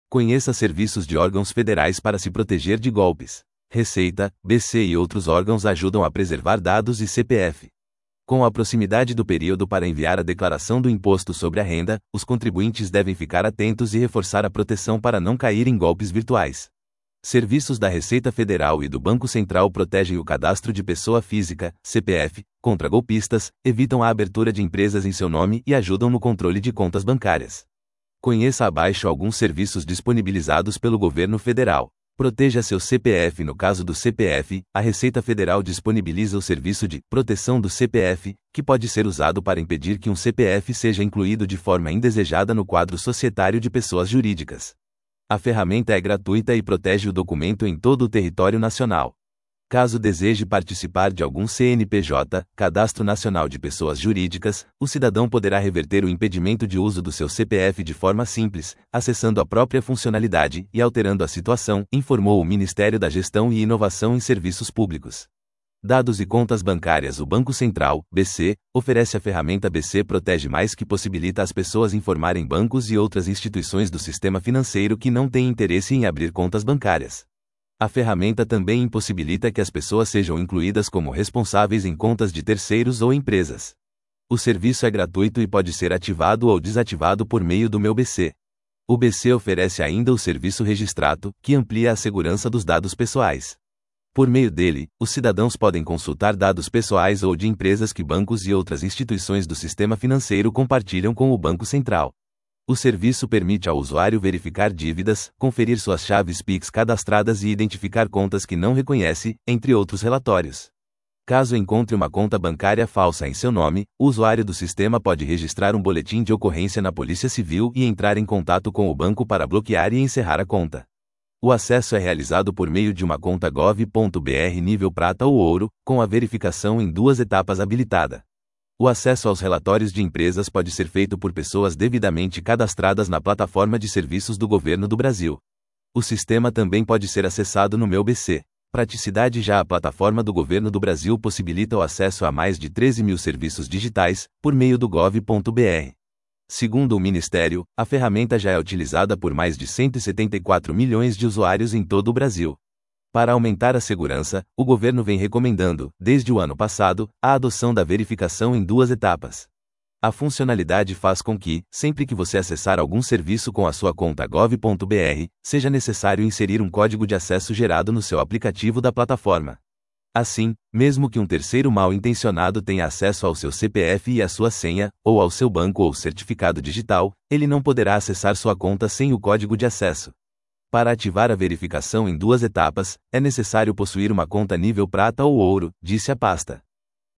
Conheça serviços de órgãos federais para se proteger de golpes. Receita, BC e outros órgãos ajudam a preservar dados e CPF. Com a proximidade do período para enviar a declaração do imposto sobre a renda, os contribuintes devem ficar atentos e reforçar a proteção para não cair em golpes virtuais. Serviços da Receita Federal e do Banco Central protegem o cadastro de pessoa física, CPF, contra golpistas, evitam a abertura de empresas em seu nome e ajudam no controle de contas bancárias. Conheça abaixo alguns serviços disponibilizados pelo governo federal. Proteja seu CPF. No caso do CPF, a Receita Federal disponibiliza o serviço de proteção do CPF, que pode ser usado para impedir que um CPF seja incluído de forma indesejada no quadro societário de pessoas jurídicas. A ferramenta é gratuita e protege o documento em todo o território nacional. Caso deseje participar de algum CNPJ, Cadastro Nacional de Pessoas Jurídicas, o cidadão poderá reverter o impedimento de uso do seu CPF de forma simples, acessando a própria funcionalidade e alterando a situação, informou o Ministério da Gestão e Inovação em Serviços Públicos. Dados e contas bancárias. O Banco Central, BC, oferece a ferramenta BC Protege Mais, que possibilita às pessoas informarem bancos e outras instituições do sistema financeiro que não têm interesse em abrir contas bancárias. A ferramenta também impossibilita que as pessoas sejam incluídas como responsáveis em contas de terceiros ou empresas. O serviço é gratuito e pode ser ativado ou desativado por meio do Meu BC. O BC oferece ainda o serviço Registrato, que amplia a segurança dos dados pessoais. Por meio dele, os cidadãos podem consultar dados pessoais ou de empresas que bancos e outras instituições do sistema financeiro compartilham com o Banco Central. O serviço permite ao usuário verificar dívidas, conferir suas chaves Pix cadastradas e identificar contas que não reconhece, entre outros relatórios. Caso encontre uma conta bancária falsa em seu nome, o usuário do sistema pode registrar um boletim de ocorrência na Polícia Civil e entrar em contato com o banco para bloquear e encerrar a conta. O acesso é realizado por meio de uma conta gov.br nível prata ou ouro, com a verificação em 2 etapas habilitada. O acesso aos relatórios de empresas pode ser feito por pessoas devidamente cadastradas na plataforma de serviços do Governo do Brasil. O sistema também pode ser acessado no Meu BC. Praticidade. Já a plataforma do Governo do Brasil possibilita o acesso a mais de 13 mil serviços digitais, por meio do gov.br. Segundo o Ministério, a ferramenta já é utilizada por mais de 174 milhões de usuários em todo o Brasil. Para aumentar a segurança, o governo vem recomendando, desde o ano passado, a adoção da verificação em 2 etapas. A funcionalidade faz com que, sempre que você acessar algum serviço com a sua conta gov.br, seja necessário inserir um código de acesso gerado no seu aplicativo da plataforma. Assim, mesmo que um terceiro mal-intencionado tenha acesso ao seu CPF e à sua senha, ou ao seu banco ou certificado digital, ele não poderá acessar sua conta sem o código de acesso. Para ativar a verificação em 2 etapas, é necessário possuir uma conta nível prata ou ouro, disse a pasta.